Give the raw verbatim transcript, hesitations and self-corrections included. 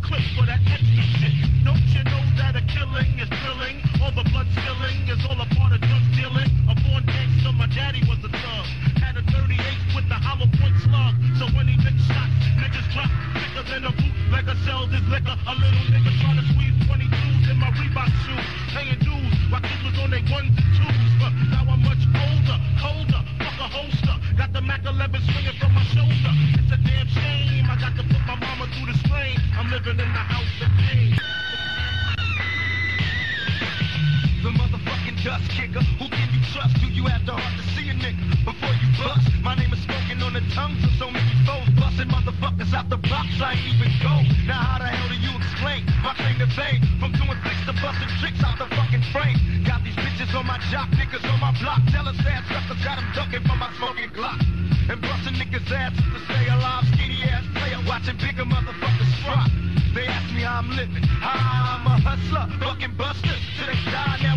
clip for that extra shit. Don't you know that a killing is thrilling? All the blood spilling is all a part of drug dealing. A born gangster, my daddy was a thug. Had a thirty-eight with the hollow point slug. So when he been shot, niggas drop thicker than a boot. Like a sells his liquor. A little nigga trying to squeeze twenty-twos in my Reebok shoes. Paying dues while kids was on their ones and twos. But now I'm much older, colder, fuck a holster. Got the Mac eleven swinging from my shoulder. It's a damn shame I got to put my mama through the strain. I'm living in the house of pain. The motherfucking dust kicker. Who can you trust? Do you have the heart to see a nigga before you bust? My name is spoken on the tongues of so many foes. Busting motherfuckers out the box, I ain't even go. Now how the hell do you explain my claim to fame? From doing flicks to busting tricks out the fucking frame. Got these bitches on my jock, niggas on my block. Tell us sad suckers got them ducking from my smoking Glock. And busting niggas' asses to stay alive. Skinny ass player watching bigger motherfuckers drop. They ask me how I'm living, how I'm a hustler, fucking busters till they die.